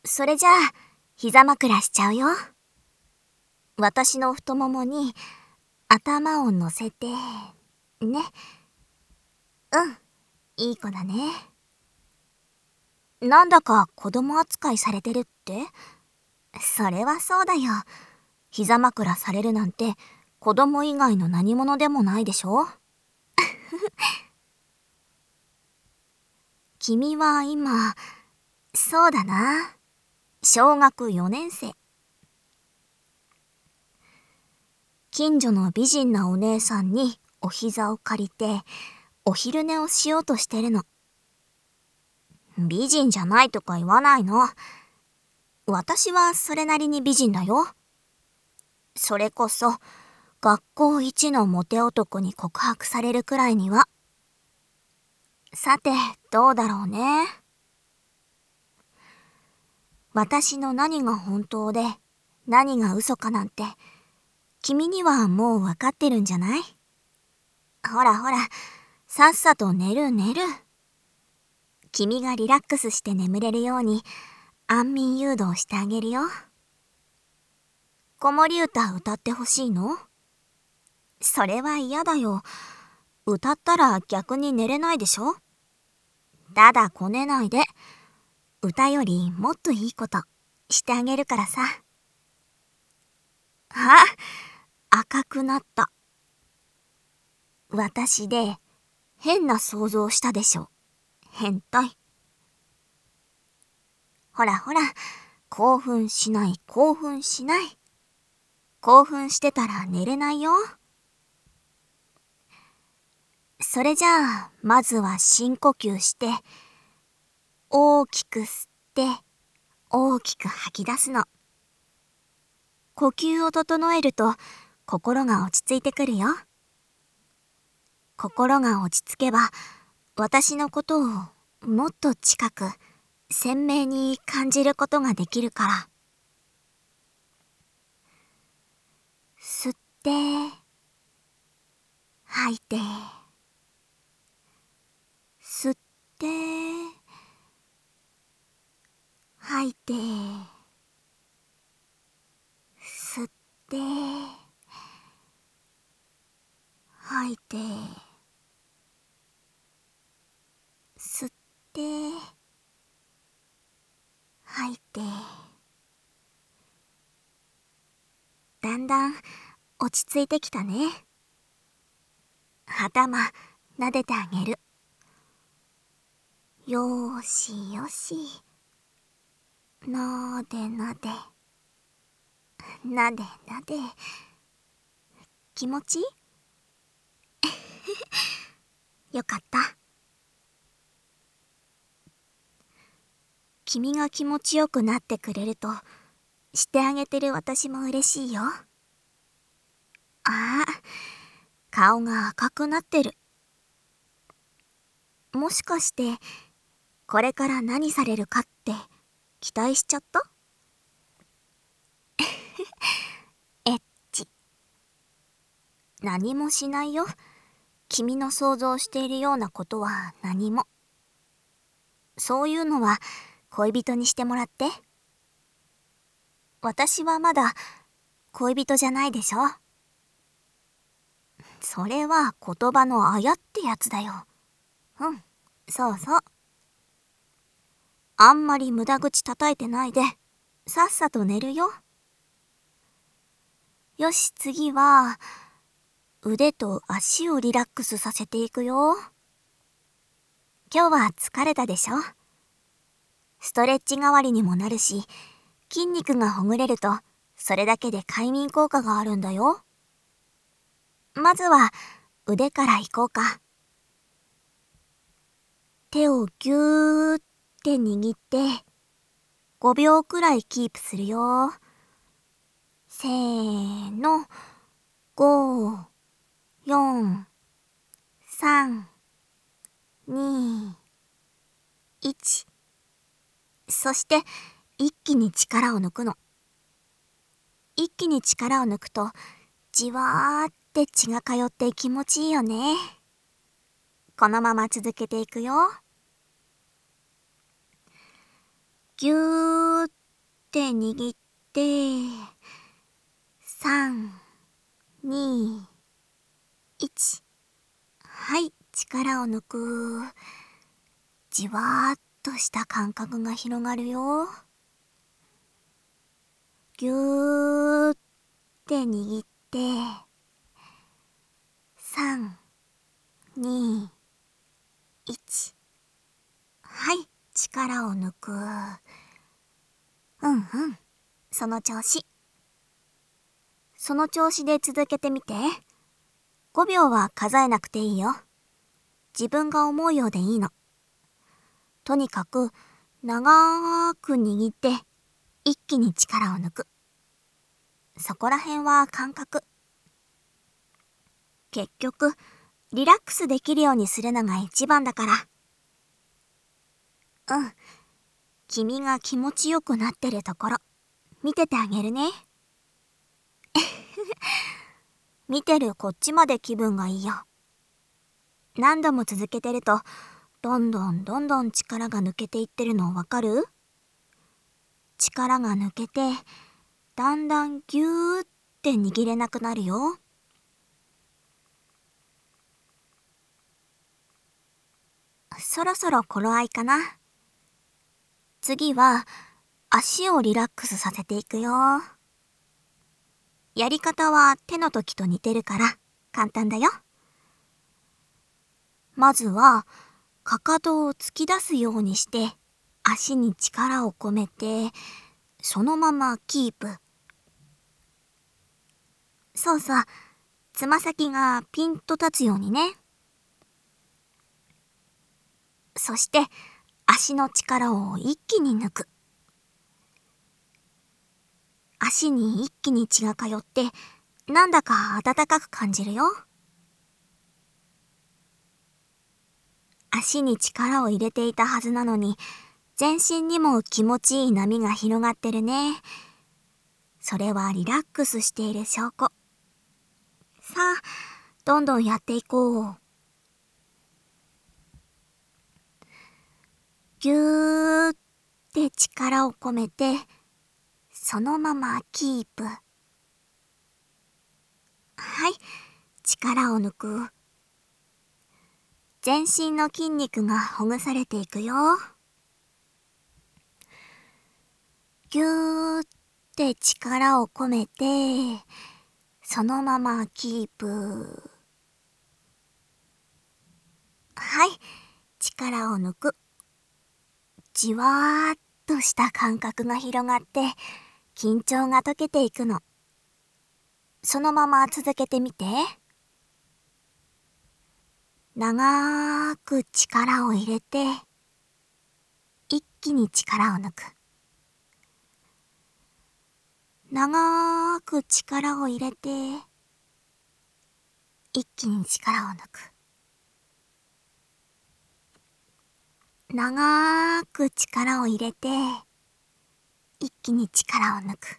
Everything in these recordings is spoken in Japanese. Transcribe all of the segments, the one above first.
それじゃあ、膝枕しちゃうよ。私の太ももに頭を乗せて、ね。うん、いい子だね。なんだか子供扱いされてるって？それはそうだよ。膝枕されるなんて子供以外の何者でもないでしょ。君は今、そうだな。小学4年生。近所の美人なお姉さんにお膝を借りてお昼寝をしようとしてるの。美人じゃないとか言わないの。私はそれなりに美人だよ。それこそ学校一のモテ男に告白されるくらいには。さて、どうだろうね。私の何が本当で何が嘘かなんて君にはもうわかってるんじゃない？ほらほら、さっさと寝る寝る。君がリラックスして眠れるように安眠誘導してあげるよ。子守歌歌ってほしいの？それは嫌だよ。歌ったら逆に寝れないでしょ？ただこねないで。歌よりもっといいことしてあげるからさ。あ、赤くなった。私で変な想像したでしょ。変態。ほらほら、興奮しない興奮しない。興奮してたら寝れないよ。それじゃあ、まずは深呼吸して、大きく吸って、大きく吐き出すの。呼吸を整えると、心が落ち着いてくるよ。心が落ち着けば、私のことをもっと近く、鮮明に感じることができるから。吸って、吐いて、吸って、吐いて、吸って、吐いて、吸って、吐いて。だんだん落ち着いてきたね。頭撫でてあげる。よーしよし。なでなで。なでなで。気持ちいい？よかった。君が気持ちよくなってくれると、してあげてる私も嬉しいよ。ああ、顔が赤くなってる。もしかして、これから何されるかって期待しちゃった？エッチ。何もしないよ。君の想像しているようなことは何も。そういうのは恋人にしてもらって。私はまだ恋人じゃないでしょ。それは言葉のあやってやつだよ。うん、そうそう。あんまり無駄口叩いてないで、さっさと寝るよ。よし、次は、腕と足をリラックスさせていくよ。今日は疲れたでしょ？ストレッチ代わりにもなるし、筋肉がほぐれると、それだけで快眠効果があるんだよ。まずは、腕からいこうか。手をぎゅーって握って、5秒くらいキープするよ。せーの、5、4、3、2、1。そして、一気に力を抜くの。一気に力を抜くと、じわーって血が通って気持ちいいよね。このまま続けていくよ。ぎゅーって握って、3、2、1。はい、力を抜く。じわーっとした感覚が広がるよ。ぎゅーって握って、3、2、1。はい、力を抜く。うんうん、その調子。その調子で続けてみて。5秒は数えなくていいよ。自分が思うようでいいの。とにかく、長ーく握って、一気に力を抜く。そこら辺は感覚。結局、リラックスできるようにするのが一番だから。うん。君が気持ちよくなってるところ、見ててあげるね。見てるこっちまで気分がいいよ。何度も続けてると、どんどん力が抜けていってるのわかる？力が抜けて、だんだんぎゅーって握れなくなるよ。そろそろ頃合いかな。次は、足をリラックスさせていくよ。やり方は手の時と似てるから簡単だよ。まずは、かかとを突き出すようにして、足に力を込めて、そのままキープ。そうそう、つま先がピンと立つようにね。そして、足の力を一気に抜く。足に一気に血が通って、なんだか温かく感じるよ。足に力を入れていたはずなのに、全身にも気持ちいい波が広がってるね。それはリラックスしている証拠。さあ、どんどんやっていこう。ぎゅーって力を込めて、そのままキープ。はい、力を抜く。全身の筋肉がほぐされていくよ。ぎゅーって力を込めて、そのままキープ。はい、力を抜く。じわーっとした感覚が広がって、緊張が解けていくの。そのまま続けてみて。長ーく力を入れて、一気に力を抜く。長ーく力を入れて、一気に力を抜く。長ーく力を入れて、一気に力を抜く。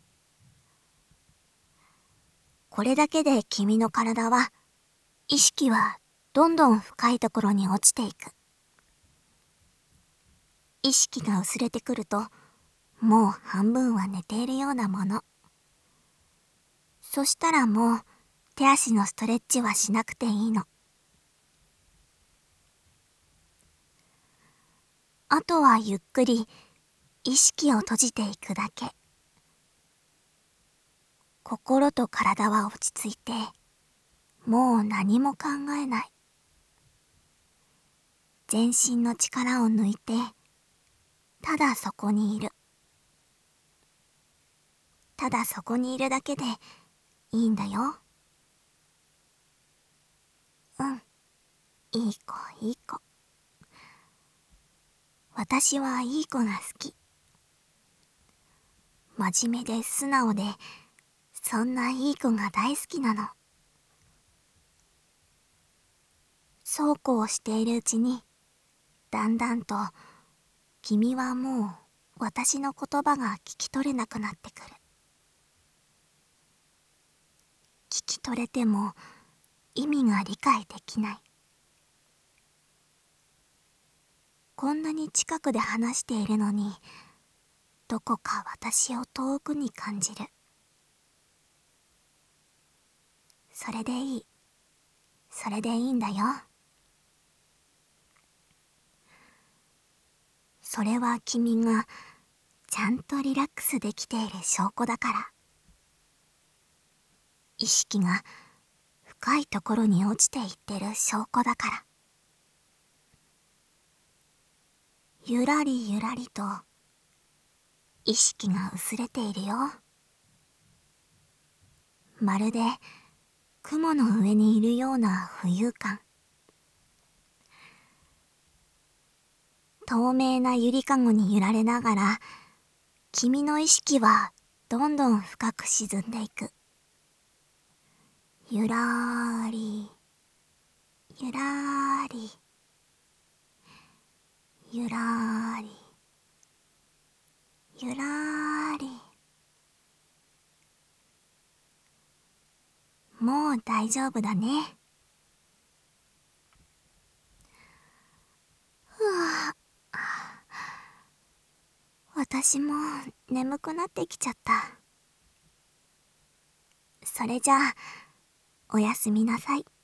これだけで君の体は、意識はどんどん深いところに落ちていく。意識が薄れてくると、もう半分は寝ているようなもの。そしたらもう手足のストレッチはしなくていいの。あとはゆっくり意識を閉じていくだけ。心と体は落ち着いて、もう何も考えない。全身の力を抜いて、ただそこにいる。ただそこにいるだけでいいんだよ。うん、いい子いい子。私はいい子が好き。真面目で素直で、そんないい子が大好きなの。そうこうしているうちに、だんだんと君はもう私の言葉が聞き取れなくなってくる。聞き取れても意味が理解できない。こんなに近くで話しているのに、 どこか私を遠くに感じる。それでいい。それでいいんだよ。それは君がちゃんとリラックスできている証拠だから。意識が深いところに落ちていってる証拠だから。ゆらりゆらりと意識が薄れているよ。まるで雲の上にいるような浮遊感。透明なゆりかごに揺られながら、君の意識はどんどん深く沈んでいく。ゆらーり、ゆらーり、ゆらーり、ゆらーり。もう大丈夫だね。ふわぁ。私も眠くなってきちゃった。それじゃあ、おやすみなさい。